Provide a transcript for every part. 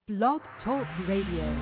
Blog Talk Radio.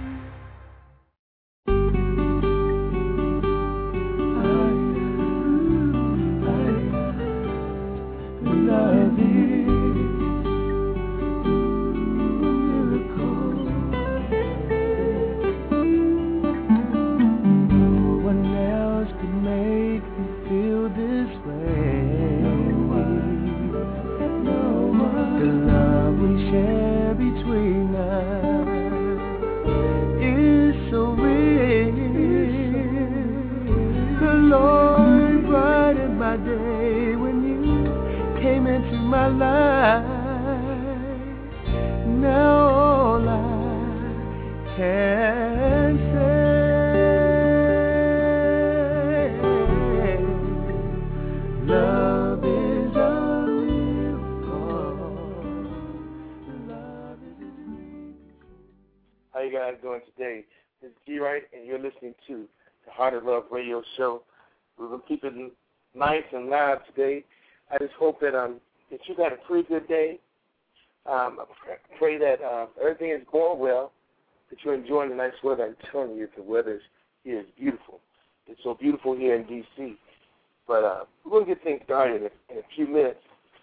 Show. We're going to keep it nice and live today. I just hope that you've had a pretty good day. I pray that everything is going well, that you're enjoying the nice weather. I'm telling you, the weather here is beautiful. It's so beautiful here in D.C. But we're going to get things started in a few minutes.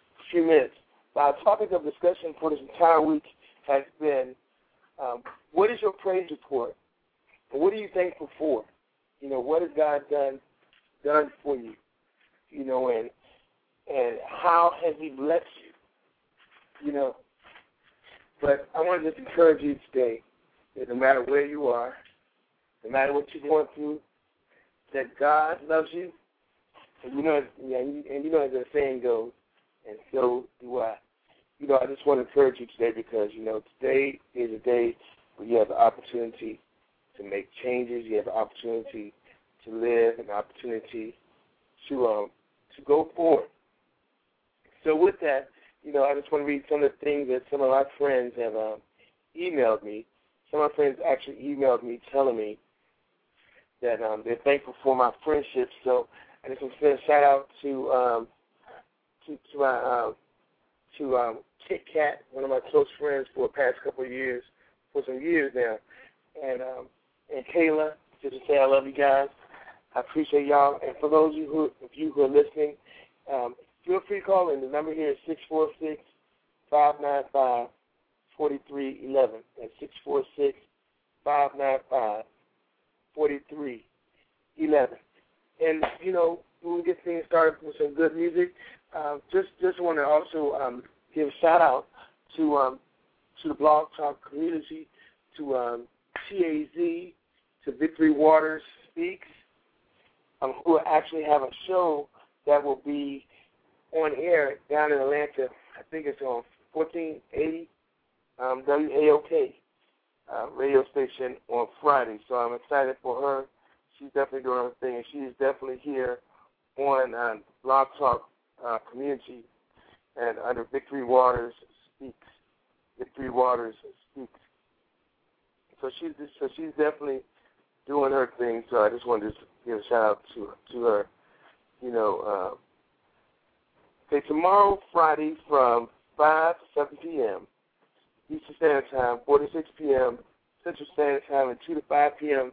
Our topic of discussion for this entire week has been, what is your praise report? And what are you thankful for? You know, what has God done for you? You know, and how has He blessed you? You know, but I want to just encourage you today that no matter where you are, no matter what you're going through, that God loves you. And you know, as the saying goes, and so do I. You know, I just want to encourage you today because, you know, today is a day where you have the opportunity to make changes. You have the opportunity to live, an opportunity to go forward. So with that, you know, I just want to read some of the things that some of my friends have emailed me. Some of my friends actually emailed me telling me that they're thankful for my friendship. So I just want to send a shout out to Kit Kat, one of my close friends for the past couple of years, for some years now, and Kayla, just to say I love you guys. I appreciate y'all. And for those of you who are listening, feel free to call in. The number here is 646-595-4311. That's 646-595-4311. And, you know, we'll get things started with some good music. Just want to also give a shout-out to the Blog Talk community, to TAZ, to Victory Waters Speaks, who will actually have a show that will be on air down in Atlanta. I think it's on 1480 WAOK radio station on Friday. So I'm excited for her. She's definitely doing her thing, and she is definitely here on Blog Talk community and under Victory Waters Speaks. Victory Waters Speaks. So she's definitely doing her thing. So I just wanted to give a shout out to her. You know, okay, tomorrow, Friday, from 5 to 7 p.m. Eastern Standard Time, 4 to 6 p.m. Central Standard Time, and 2 to 5 p.m.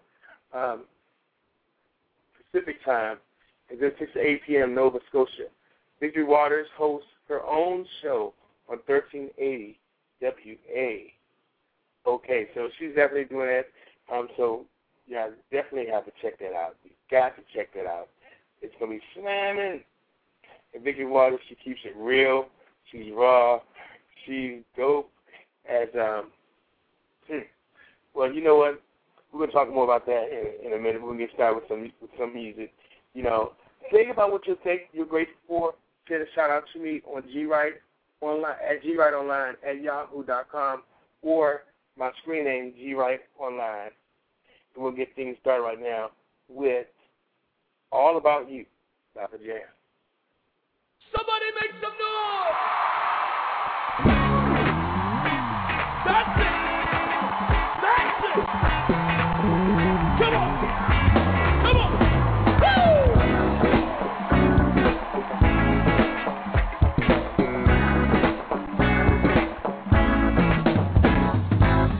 Pacific Time, and then 6 to 8 p.m. Nova Scotia. Victory Waters hosts her own show on 1380 WA. Okay, so she's definitely doing that. So, yeah, definitely have to check that out. You got to check that out. It's going to be slamming. And Victory Waters, she keeps it real. She's raw. She's dope. As well, you know what? We're going to talk more about that in a minute. We're going to get started with some music. You know, think about what you're grateful for. Send a shout out to me on GWrite at GWriteOnline@yahoo.com or my screen name, GWrite Online. And we'll get things started right now with All About You, Dr. Jam. Somebody make some noise! That's it! That's it! Come on! Come on! Woo!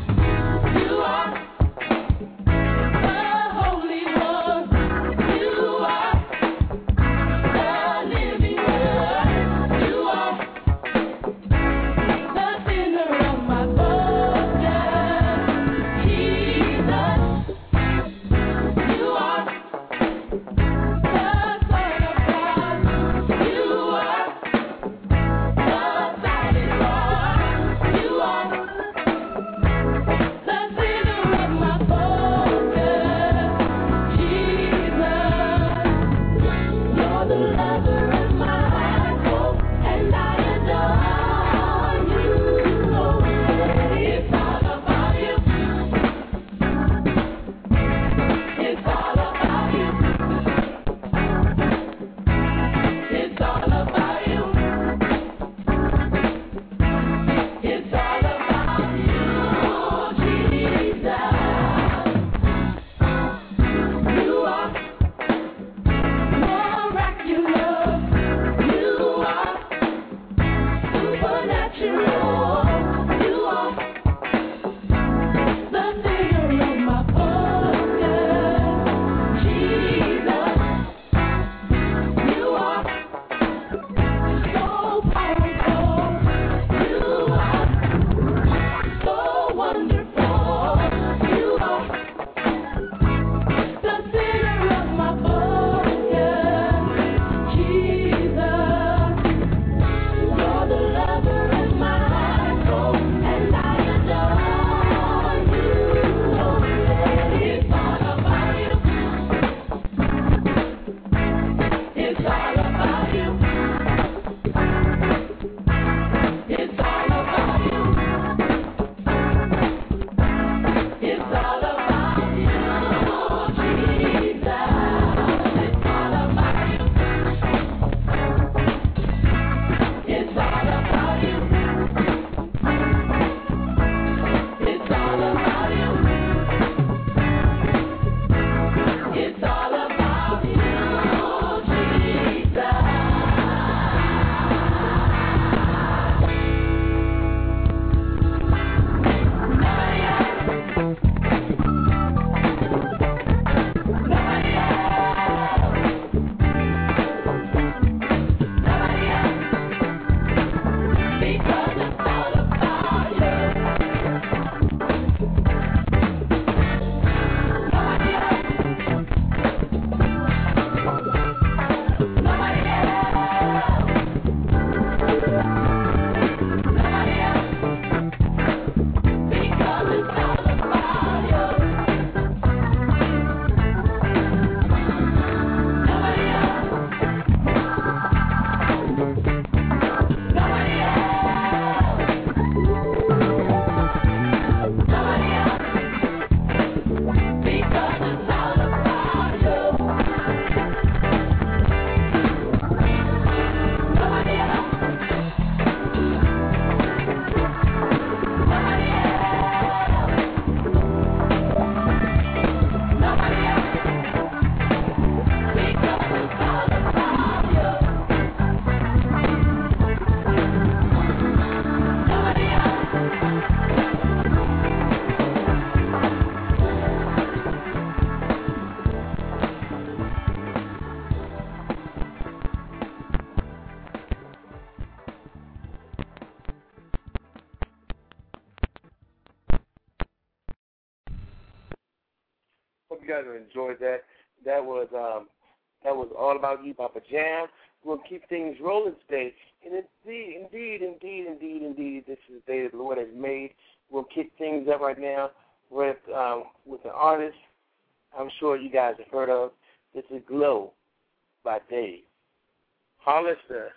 you guys have enjoyed that. That was All About You, Papa Jam. We'll keep things rolling today. And indeed, this is the day that the Lord has made. We'll kick things up right now with an artist I'm sure you guys have heard of. This is Glow by Dave Hollister.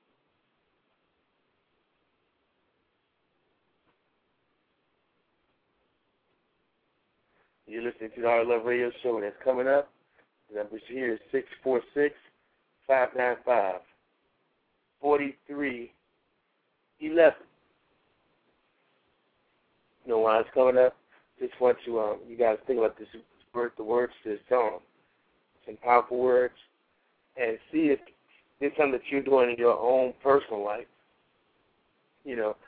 You're listening to the Heart of Love Radio Show, and it's coming up. The number here is 646-595-4311. You know why it's coming up? Just want you guys think about this, the words to this song. Some powerful words, and see if it's something that you're doing in your own personal life. You know,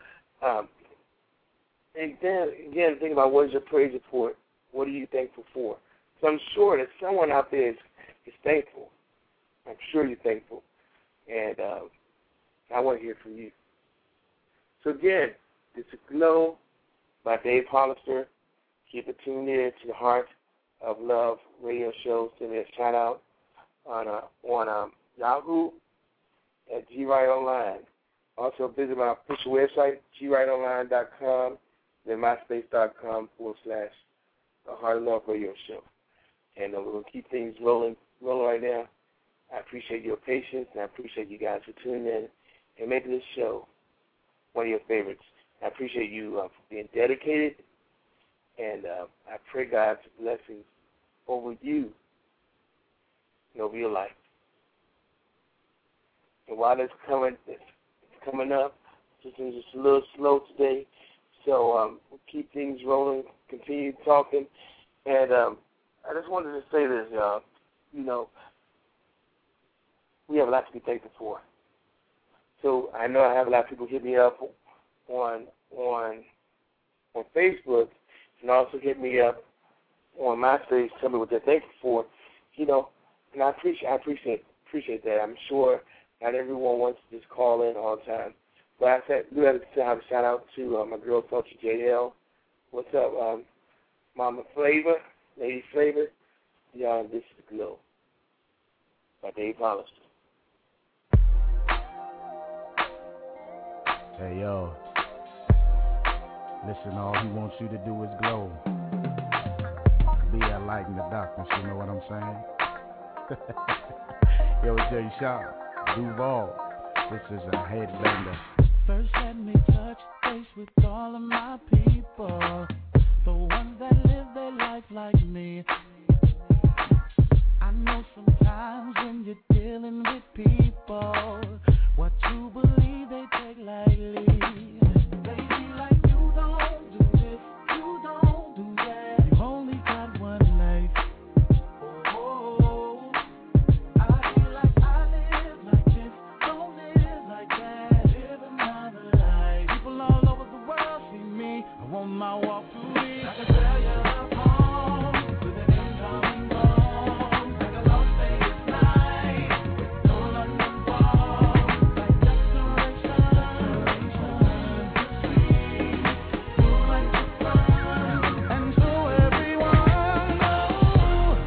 and then again, think about what is your praise report. What are you thankful for? So I'm sure that someone out there is thankful. I'm sure you're thankful, and I want to hear from you. So again, this is Glow by Dave Hollister. Keep it tuned in to the Heart of Love radio show. Send me a shout out on Yahoo at GWrite Online. Also visit my official website, GWriteOnline.com, then MySpace.com/The Heart of Love radio show. And we're going to keep things rolling right now. I appreciate your patience, and I appreciate you guys for tuning in and making this show one of your favorites. I appreciate you for being dedicated, and I pray God's blessings over you and over your life. And while it's coming up, just a little slow today, so we'll keep things rolling, continue talking, and I just wanted to say this, y'all. You know, we have a lot to be thankful for. So I know I have a lot of people hit me up on Facebook, and also hit me up on MySpace, tell me what they're thankful for. You know, and I appreciate that. I'm sure not everyone wants to just call in all the time. But I do have to have a shout out to my girl Culture JL. What's up, Mama Flavor, Lady Flavor? Y'all, this is Glow by Dave Hollister. Hey, yo. Listen, all he wants you to do is glow. Be a light in the darkness, you know what I'm saying? Yo, Jay Shaw, Duval. This is a headlander. First, let me touch base with all of my people, the ones that live their life like me. I know sometimes when you're dealing with people, what you believe they take lightly. They be like, you don't do this, you don't do that. You only got one life. Oh, I feel like I live like this, don't live like that. Live another life. People all over the world see me. I want my walk to reach. I can tell you I'm home with an incoming phone. Like a Las Vegas night with no London wall. Like decoration, sweet, feel like the sun. And so everyone knows.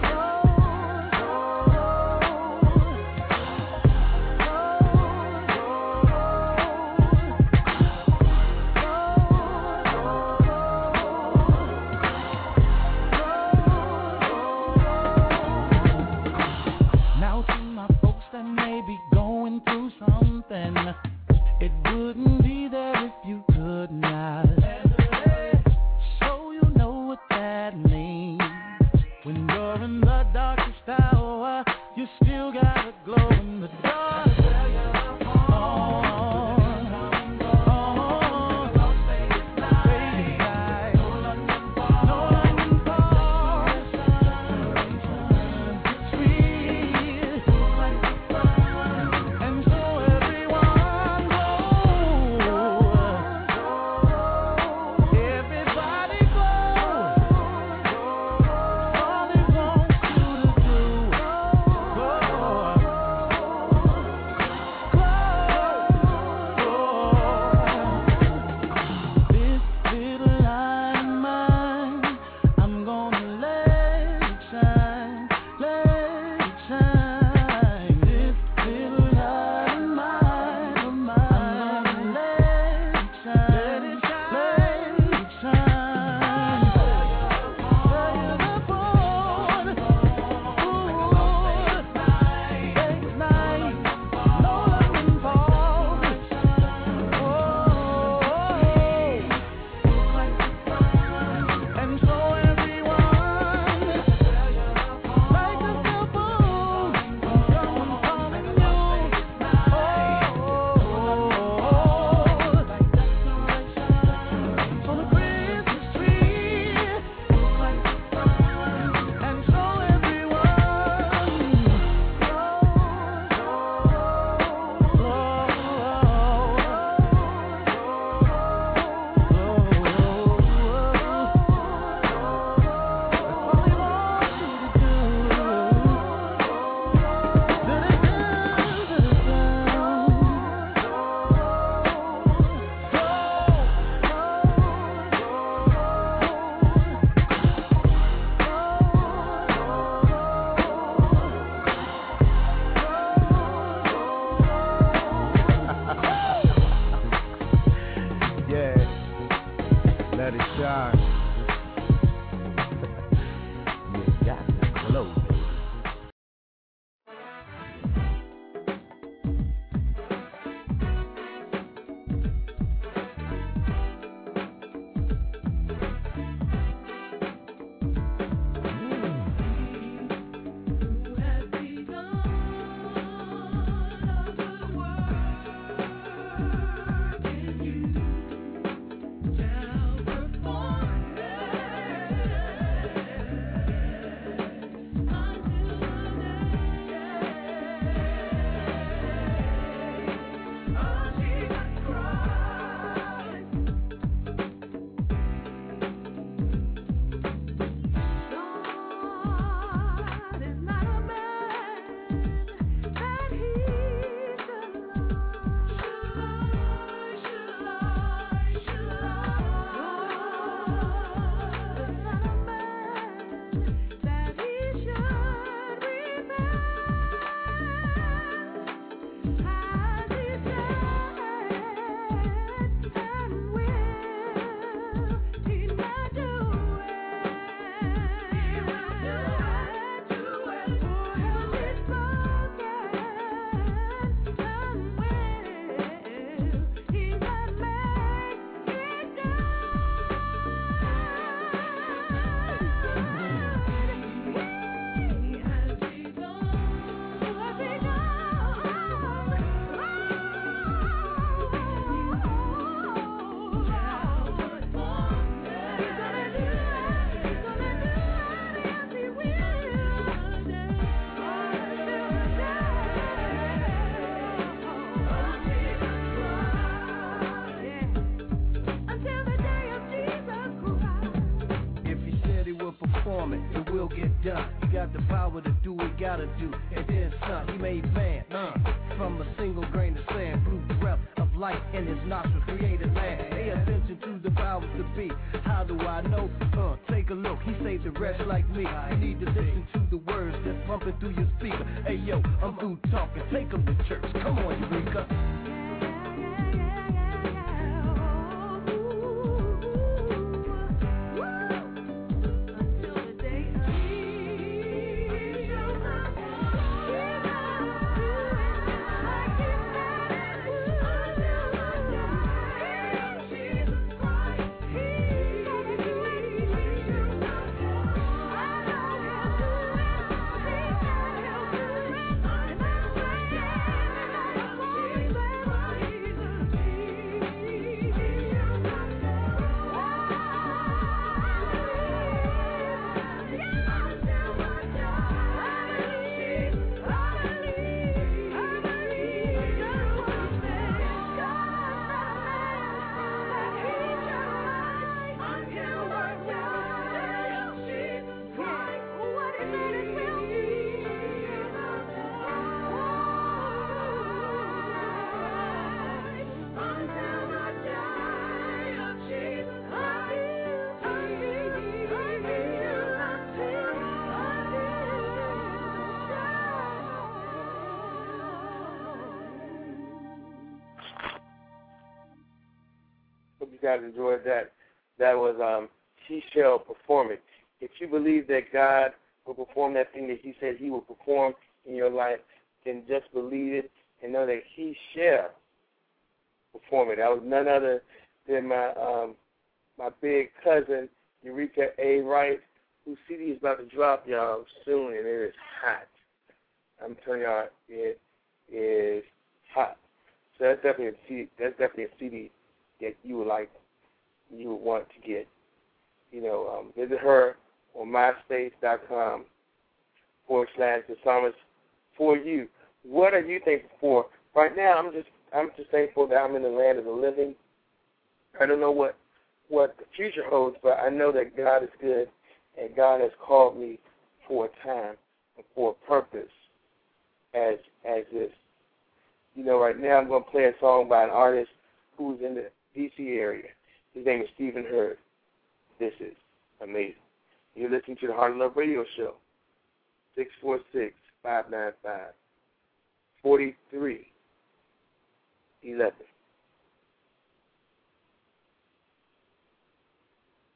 Josh. You got to close it. Hope you guys enjoyed that. That was He Shall Perform It. If you believe that God will perform that thing that He said He will perform in your life, then just believe it and know that He shall perform it. That was none other than my big cousin, Eureka A. Wright, whose CD is about to drop, y'all, soon, and it is hot. I'm telling y'all, it is hot. So that's definitely a CD that you would want to get. Visit her on myspace.com/The Psalmist for you. What are you thankful for? Right now, I'm just thankful that I'm in the land of the living. I don't know what the future holds, but I know that God is good and God has called me for a time and for a purpose as this. Right now I'm going to play a song by an artist who's in the D.C. area. His name is Stephen Hurd. This is amazing. You're listening to the Heart of Love Radio Show, 646-595-4311.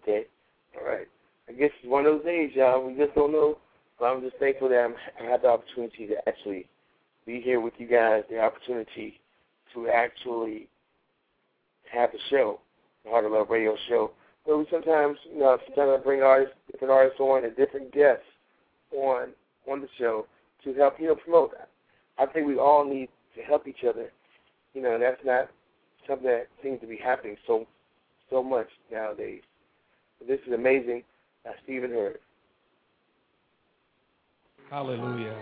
Okay? All right. I guess it's one of those days, y'all. We just don't know. But I'm just thankful that I had the opportunity to actually be here with you guys, the opportunity to actually have the show, the Heart of Love Radio show. But we sometimes I bring artists, different artists on and different guests on the show to help, promote that. I think we all need to help each other. That's not something that seems to be happening so much nowadays. But this is amazing. Stephen Hurd. Hallelujah.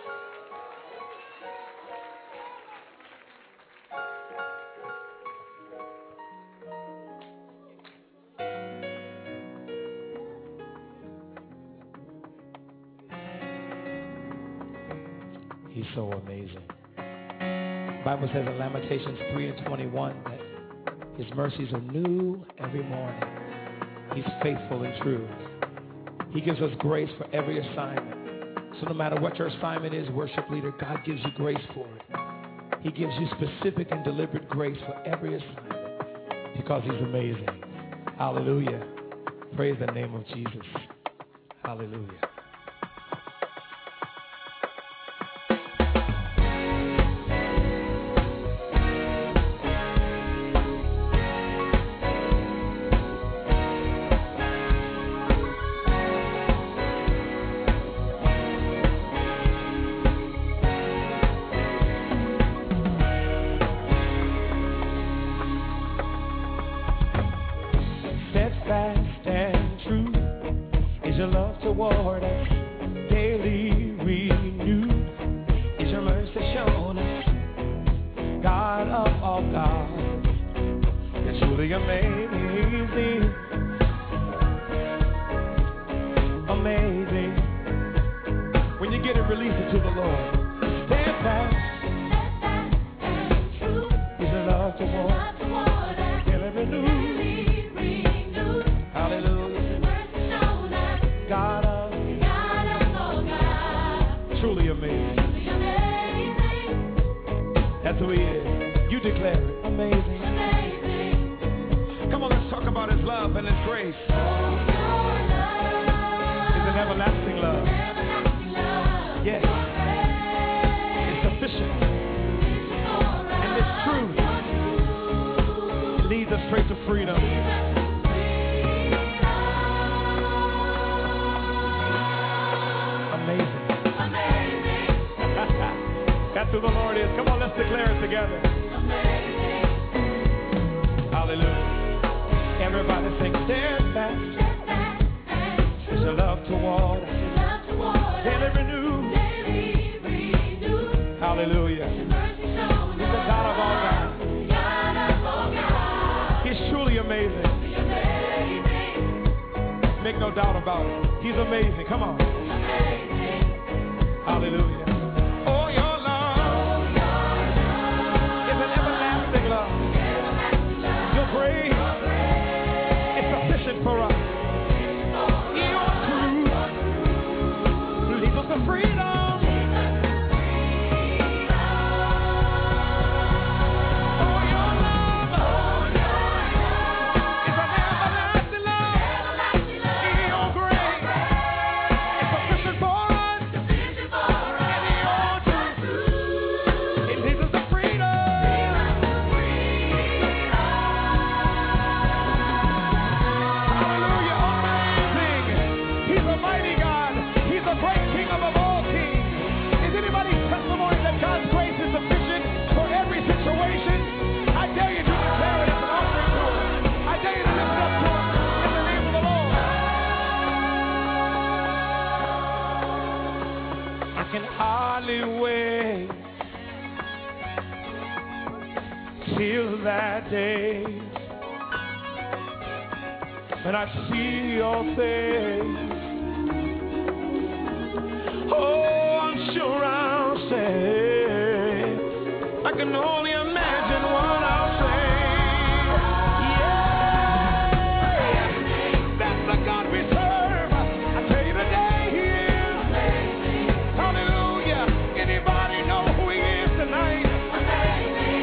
He's so amazing. The Bible says in Lamentations 3:21 that his mercies are new every morning. He's faithful and true. He gives us grace for every assignment. So no matter what your assignment is, worship leader, God gives you grace for it. He gives you specific and deliberate grace for every assignment because he's amazing. Hallelujah. Praise the name of Jesus. Hallelujah.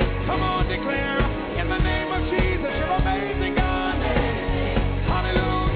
Declare in the name of Jesus, you're amazing, God. Hallelujah.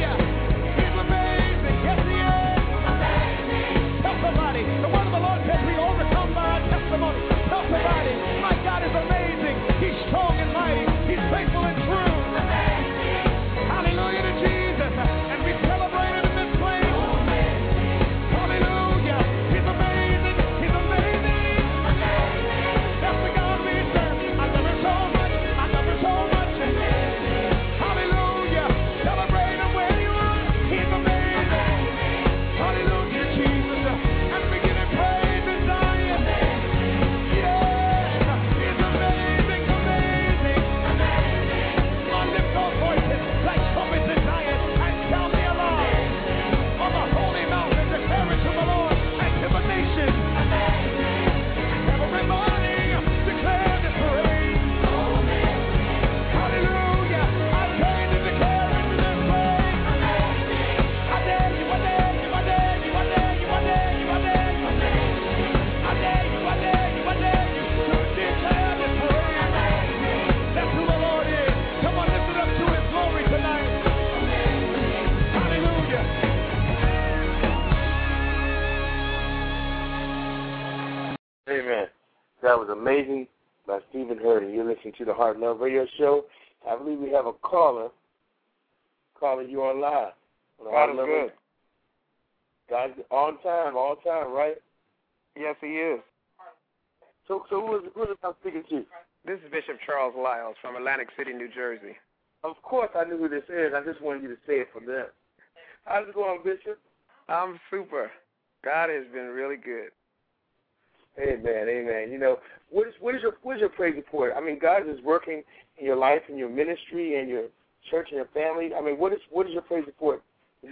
was amazing by Stephen Hurd. You're listening to the Heart and Love Radio Show. I believe we have a caller. Caller, you on live. God is good. God, all time, right? Yes, he is. So who is I'm speaking to? This is Bishop Charles Lyles from Atlantic City, New Jersey. Of course I knew who this is. I just wanted you to say it for them. How's it going, Bishop? I'm super. God has been really good. Amen. You know, what is your praise report? I mean, God is working in your life, in your ministry, and your church, and your family. I mean, what is your praise report?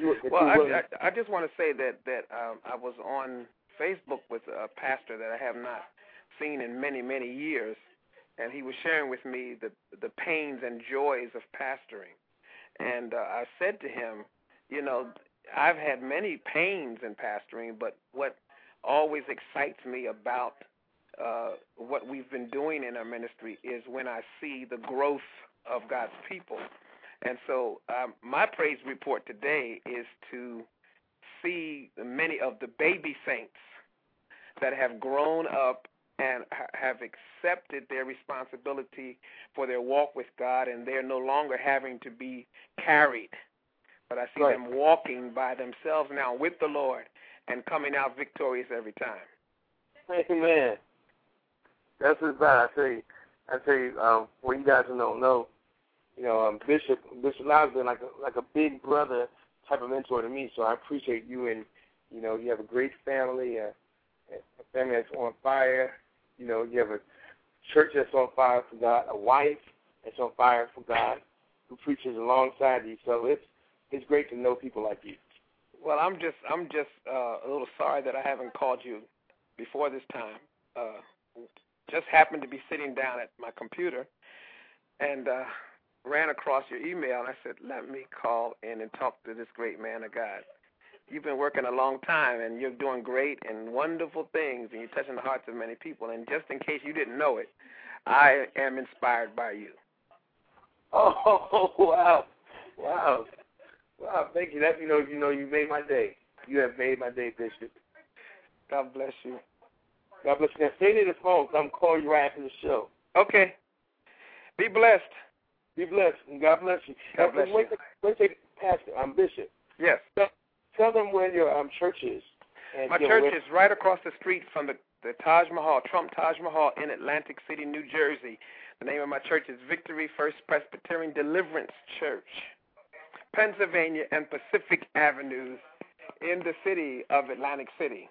I just want to say that I was on Facebook with a pastor that I have not seen in many, many years, and he was sharing with me the pains and joys of pastoring. And I said to him, you know, I've had many pains in pastoring, but what always excites me about what we've been doing in our ministry is when I see the growth of God's people. And so my praise report today is to see many of the baby saints that have grown up and have accepted their responsibility for their walk with God, and they're no longer having to be carried. But I see them walking by themselves now with the Lord and coming out victorious every time. Amen. That's what's bad. I tell you, for you guys who don't know, you know, Bishop Lyles has been like a big brother type of mentor to me. So I appreciate you, and you know, you have a great family, a family that's on fire. You know, you have a church that's on fire for God, a wife that's on fire for God, who preaches alongside you. So it's great to know people like you. Well, I'm just a little sorry that I haven't called you before this time. Just happened to be sitting down at my computer and ran across your email, and I said, let me call in and talk to this great man of God. You've been working a long time, and you're doing great and wonderful things, and you're touching the hearts of many people. And just in case you didn't know it, I am inspired by you. Oh, wow. Thank you. That you made my day. You have made my day, Bishop. God bless you. God bless you. Now, stay near the phone, so I'm calling you right after the show. Okay. Be blessed. Be blessed, and God bless you. God bless you. Wait, Pastor, I'm Bishop. Yes. Tell them where your church is. And, my church is right across the street from the Taj Mahal, Trump Taj Mahal in Atlantic City, New Jersey. The name of my church is Victory First Presbyterian Deliverance Church, Pennsylvania and Pacific Avenues in the city of Atlantic City.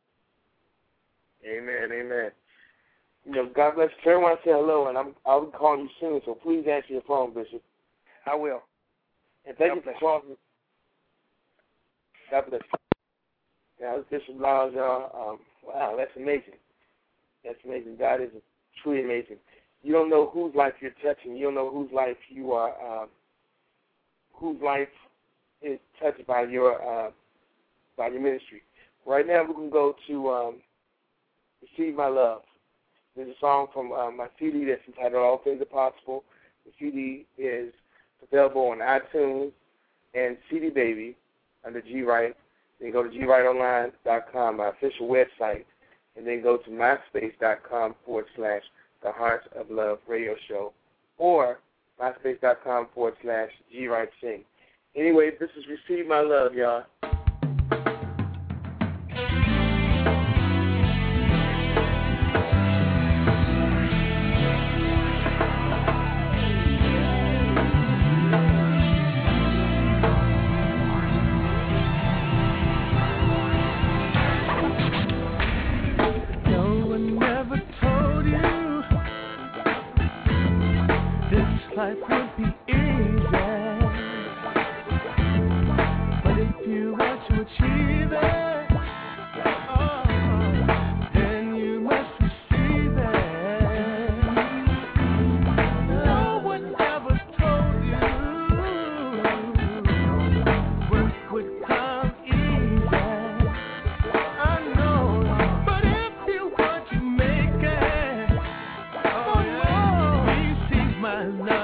Amen. You know, God bless you. Everyone say hello, and I'll be calling you soon, so please answer your phone, Bishop. I will. And thank you for calling me. God bless you. Now, this Bishop Lyles, y'all. Wow, that's amazing. That's amazing. God is truly amazing. You don't know whose life you're touching. You don't know whose life you are, whose life is touched by your ministry. Right now, we can go to Receive My Love. There's a song from my CD that's entitled All Things Are Possible. The CD is available on iTunes and CD Baby under G-Write. Then go to gwriteonline.com, my official website, and then go to myspace.com/The Heart of Love Radio Show, or myspace.com/GWrite Sing. Anyway, this is Receive My Love, y'all. Life would be easy, but if you want to achieve it, then you must receive it. No one ever told you work would come easy. I know, but if you want to make it, receive my love.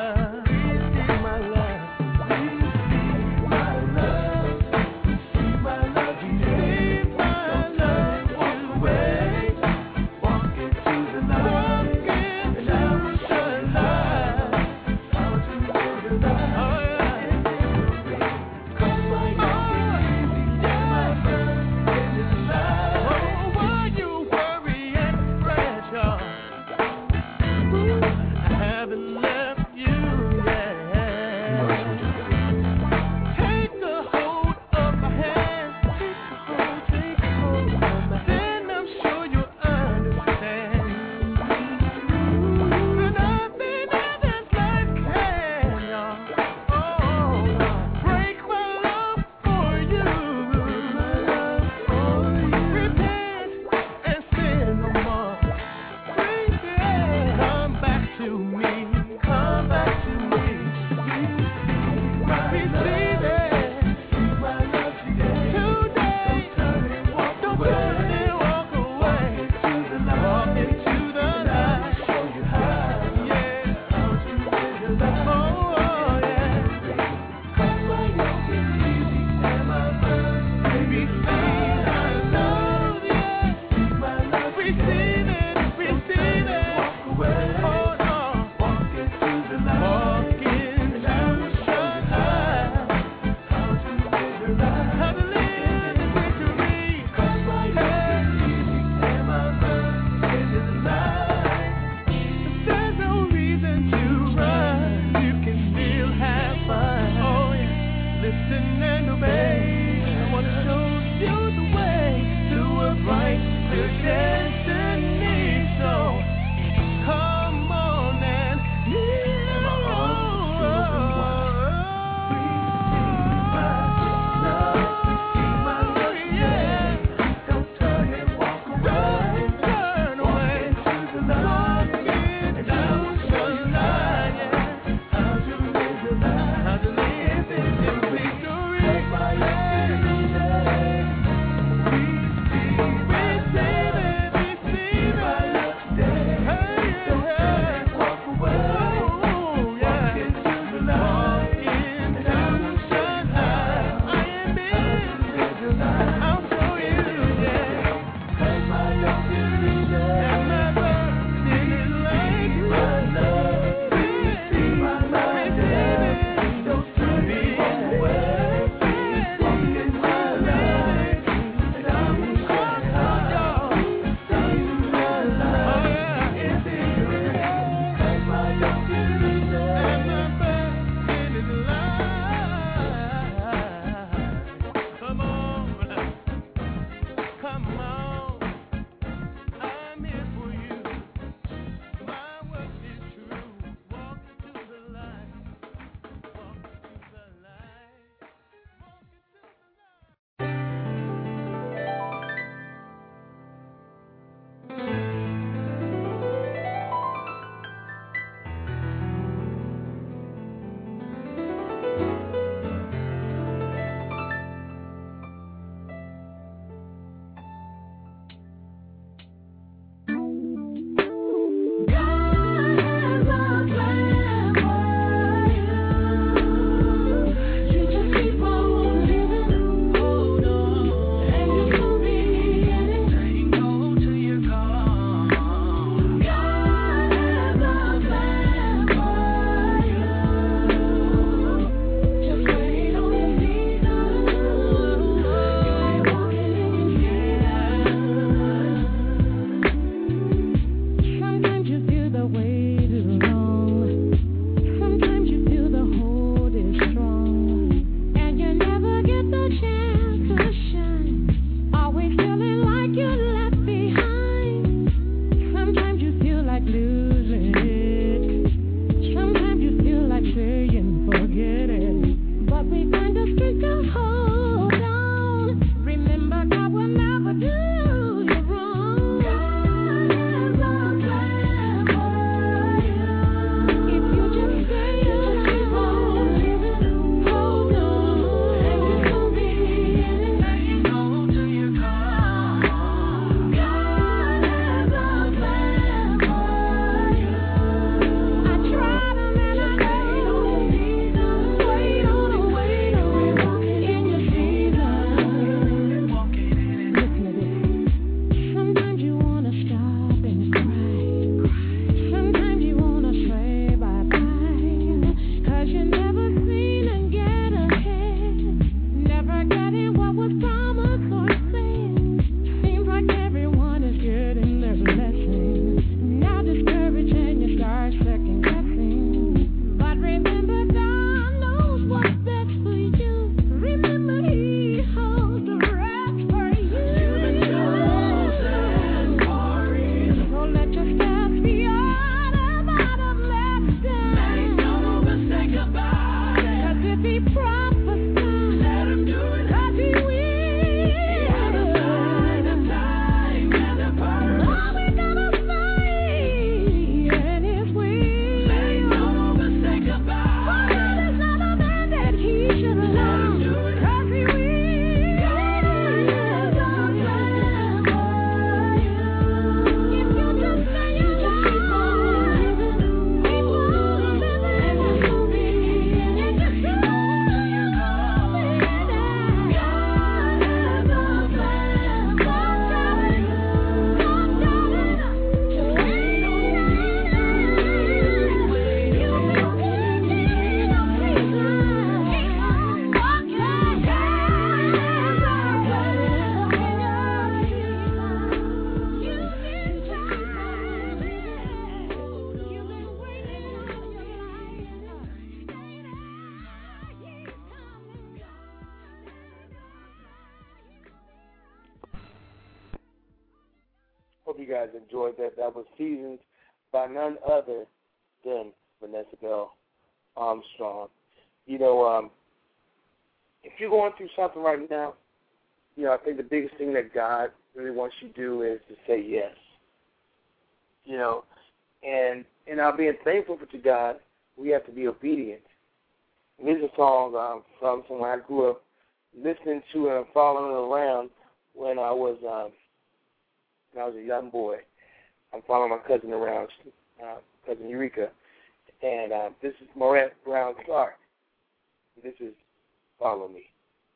hope you guys enjoyed that. That was Seasons by none other than Vanessa Bell Armstrong. You know, if you're going through something right now, you know, I think the biggest thing that God really wants you to do is to say yes. You know, and in our being thankful to God, we have to be obedient. And this is a song from someone I grew up listening to and following around when I was a young boy. I'm following my cousin around, cousin Eureka, and this is Morette Brown Clark. This is Follow Me.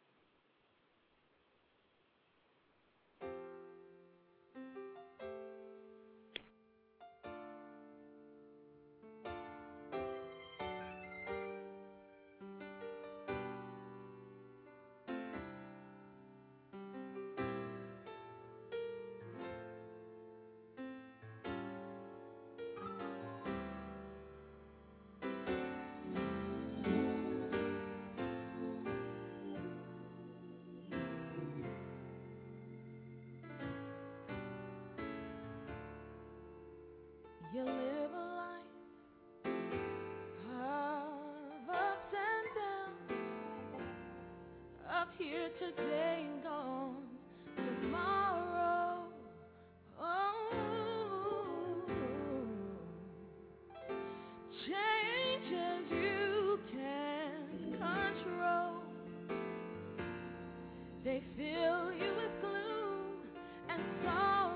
You live a life of ups and downs, up here today and gone tomorrow. Oh, changes you can't control. They fill you with gloom and sorrow.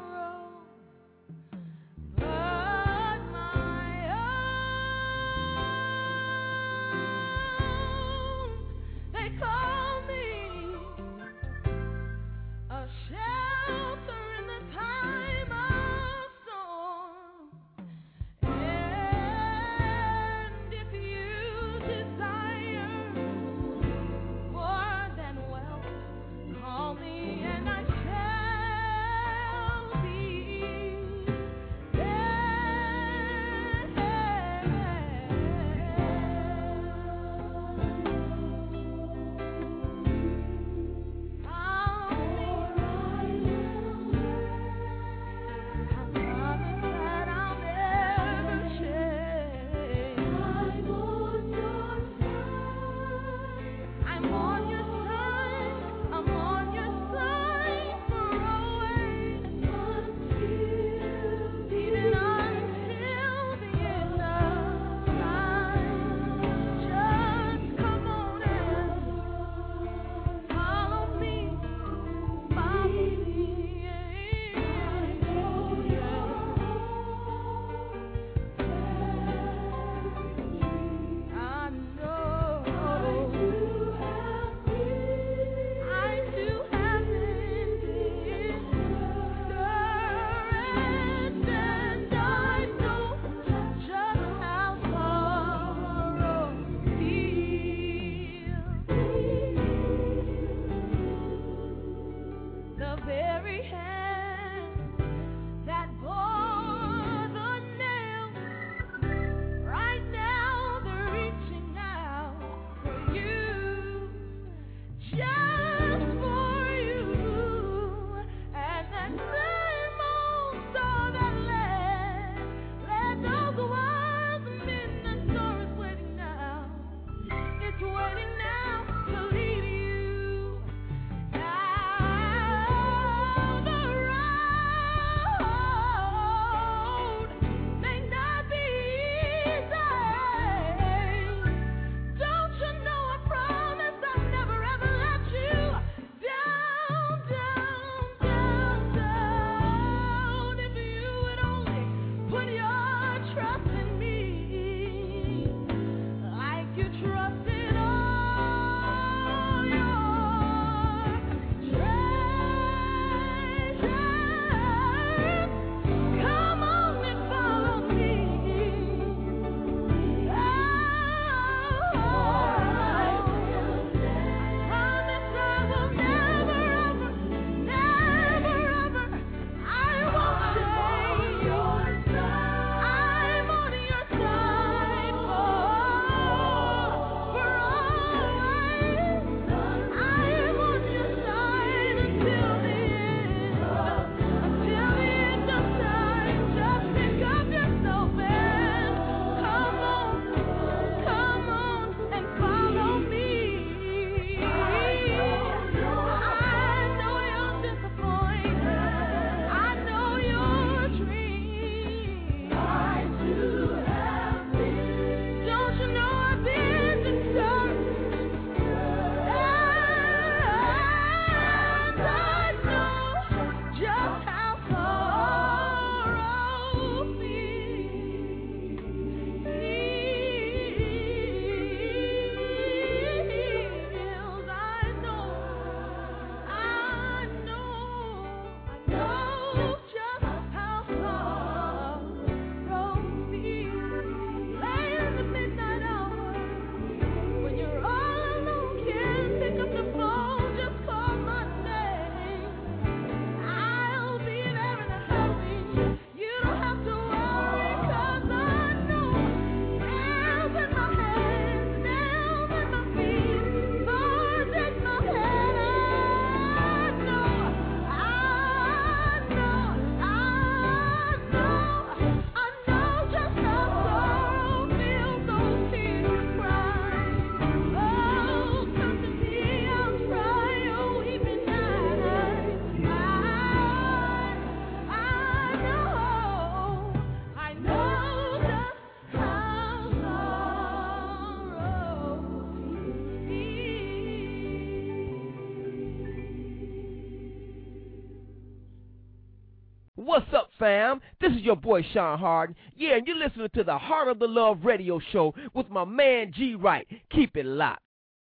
what's up, fam? This is your boy, Sean Harden. Yeah, and you're listening to the Heart of the Love radio show with my man, G. Wright. Keep it locked.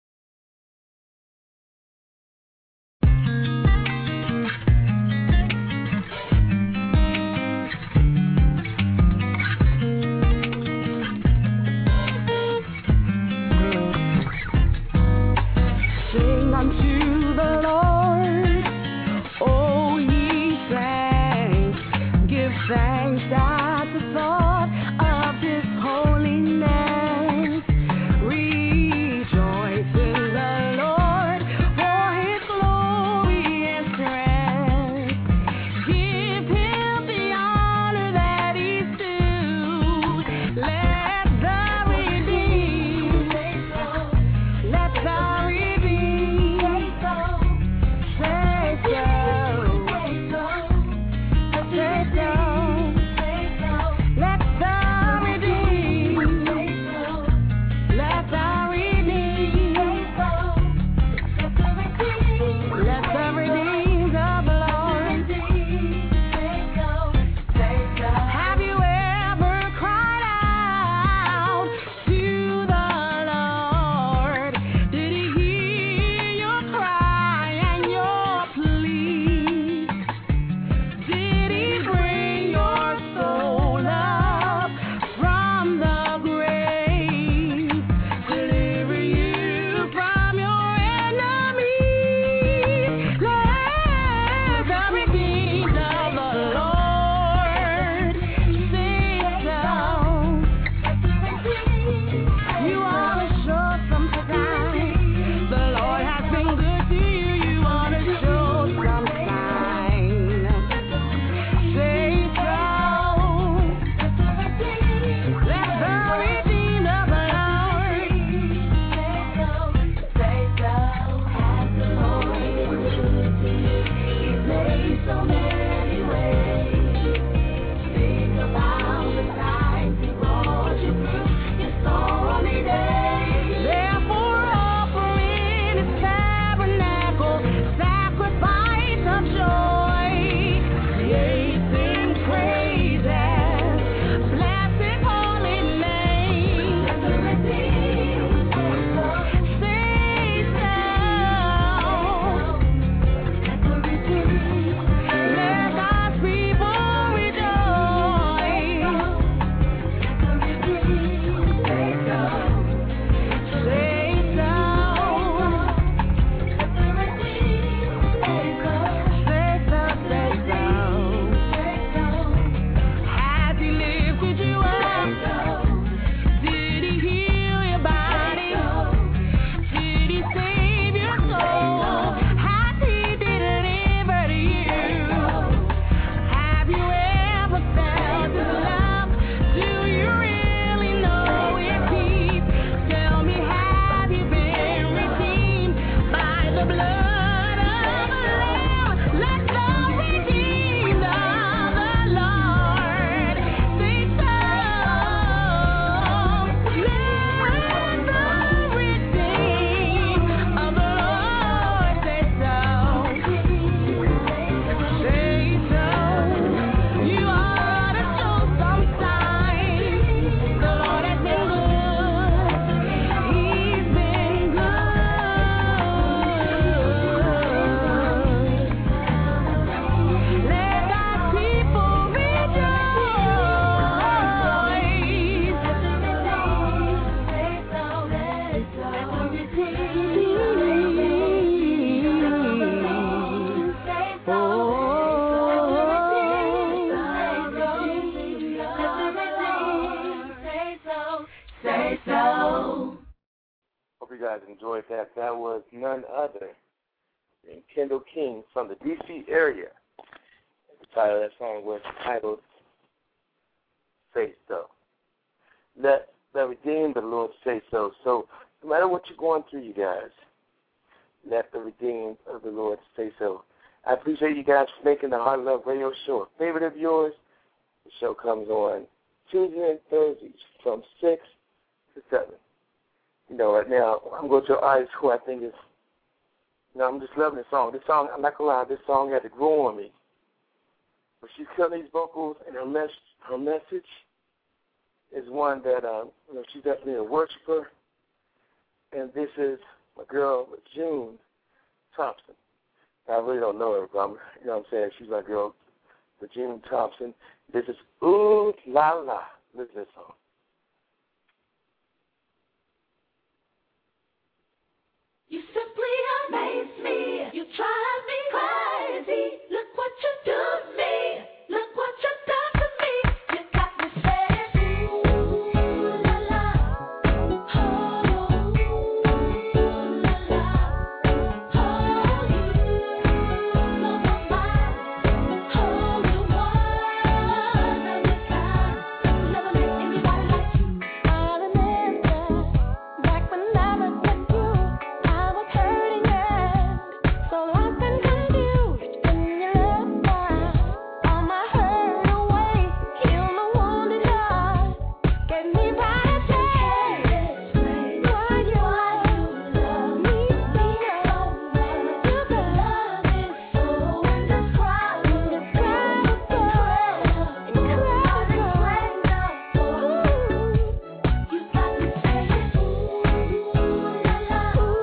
Sing unto the Lord, oh ye saints, give thanks at the thought of His holiness. Rejoice in the Lord for His glorious strength. Give Him the honor that He's due. Let the redeemed say so. Let the Enjoyed that. That was none other than Kendall King from the D.C. area. The title of that song was titled Say So. Let the redeemed of the Lord say so. So no matter what you're going through, you guys, let the redeemed of the Lord say so. I appreciate you guys for making the Heart of Love radio show a favorite of yours. The show comes on Tuesday and Thursdays from 6 to 7. You know, right now, I'm going to an artist who I think is, you know, I'm just loving this song. This song, I'm not going to lie, this song had to grow on me. But she's killing these vocals, and her message is one that, she's definitely a worshiper. And this is my girl, June Thompson. I really don't know her, but you know what I'm saying? She's my girl, June Thompson. This is Ooh La La. Listen to this song. You simply amaze me. You drive me crazy. Look what you do to me. Look what you done to me. You got me saying, ooh la la, oh ooh la la, oh you blow my mind, oh you one of a kind. Never met anybody like you. I remember back when I was with you. I was hurting and so lost and confused. When you left all my hurt away, healed my wounded heart, gave me brighter days. Why you love me so much? Your love is so indescribable, incredible. You got me saying, ooh la la,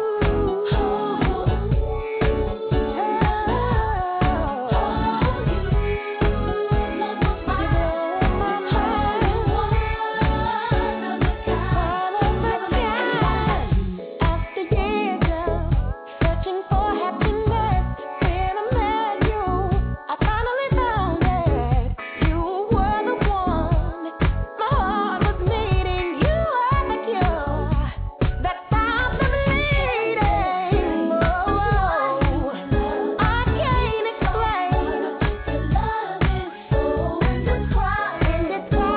after years of searching for happiness, when I met you, I finally found it. You were the one my heart was needing. You were the cure that stopped the bleeding. Oh, I can't explain. Your love is so indescribable,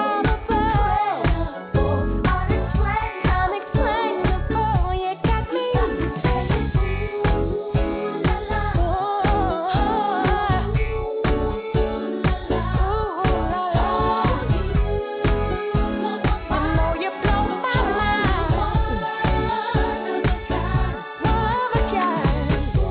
unexplainable. You got me saying, ooh la la, oh I know you blow my mind, one of a kind.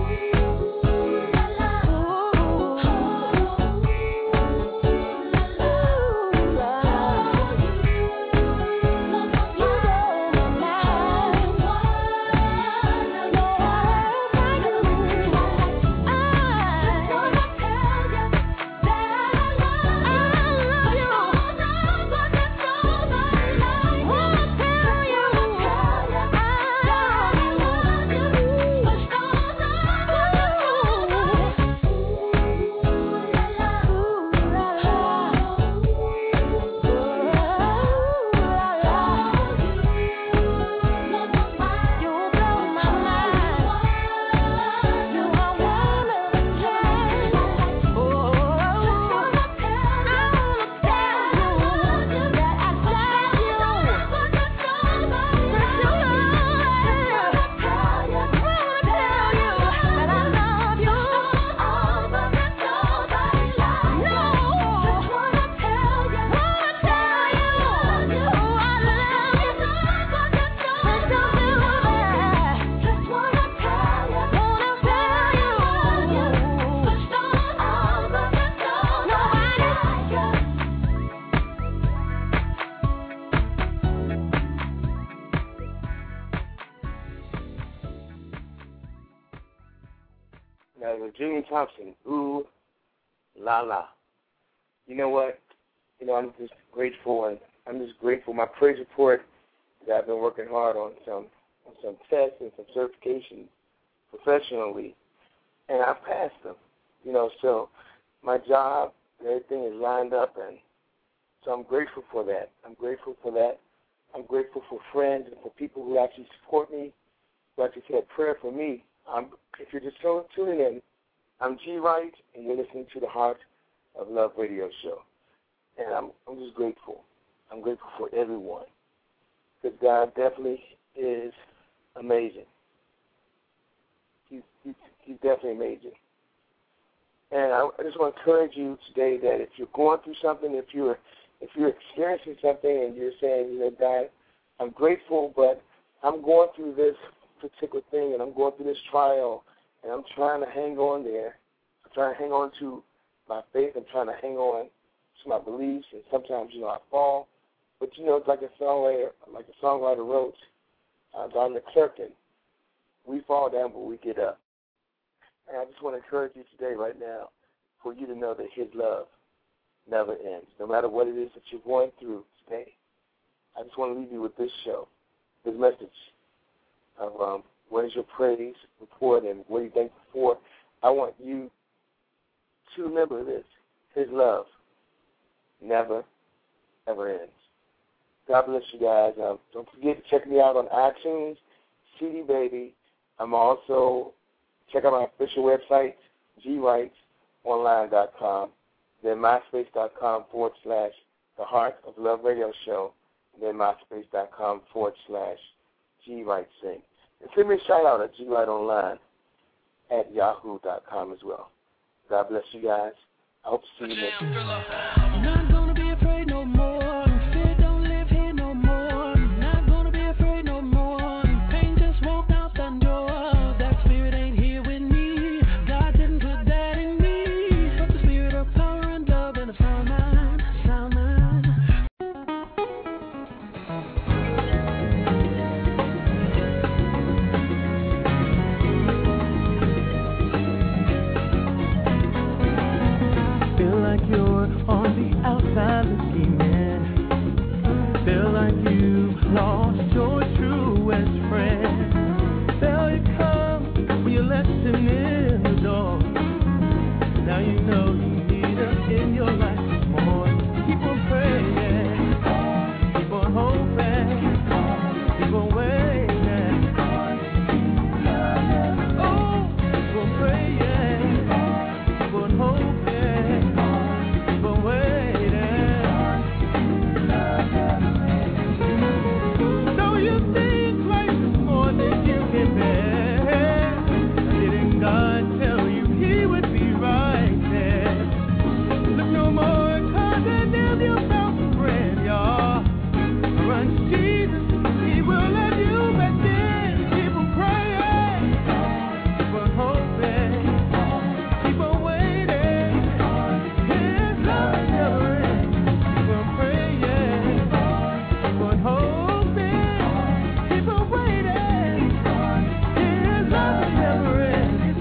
Now, June Thompson, Ooh La La. You know what? I'm just grateful, and I'm just grateful. My praise report that I've been working hard on some tests and some certifications professionally, and I've passed them. So my job and everything is lined up, and so I'm grateful for that. I'm grateful for friends and for people who actually support me, who actually say a prayer for me. If you're just tuning in, I'm G. Wright, and you're listening to the Heart of Love radio show. And I'm just grateful. I'm grateful for everyone, because God definitely is amazing. He's definitely amazing. And I just want to encourage you today that if you're going through something, if you're experiencing something and you're saying, God, I'm grateful, but I'm going through this particular thing and I'm going through this trial and I'm trying to hang on there. I'm trying to hang on to my faith and trying to hang on to my beliefs, and sometimes, I fall. But, it's like a songwriter wrote, Don McClurkin, we fall down, but we get up. And I just want to encourage you today, right now, for you to know that his love never ends. No matter what it is that you're going through today, I just want to leave you with this show, this message of what is your praise report and what are you thankful for. I want you to remember this. His love never, ever ends. God bless you guys. Don't forget to check me out on iTunes, CD Baby. I'm also, check out my official website, gwrightsonline.com, then myspace.com/The Heart of Love Radio Show, and then myspace.com/GWrightSing. And send me a shout out at gwrightonline@yahoo.com as well. God bless you guys. I hope to see you next week. I'm not gonna be afraid no more. Fear don't live here no more. I'm not gonna be afraid no more. Pain just walked out that door. That spirit ain't here with me. God didn't put that in me. But the spirit of power and love and a sound mind, sound mind. Feel like you're on the outside looking in. Feel like you lost your truest friend. Feel you come when you let him in the door. Now you know you need him in your life more. Keep on praying, keep on hoping, keep on waiting. Oh, keep on praying, keep on hoping, keep on waiting. Though you think life is more than you can bear, didn't God tell you he would be right there? Look no more, condemn yourself for bread, y'all. Run to Jesus, he will let you back in. Keep on praying, keep on hoping, keep on waiting. His love never ends. Keep on praying, keep on hoping, keep on waiting. His love never ends.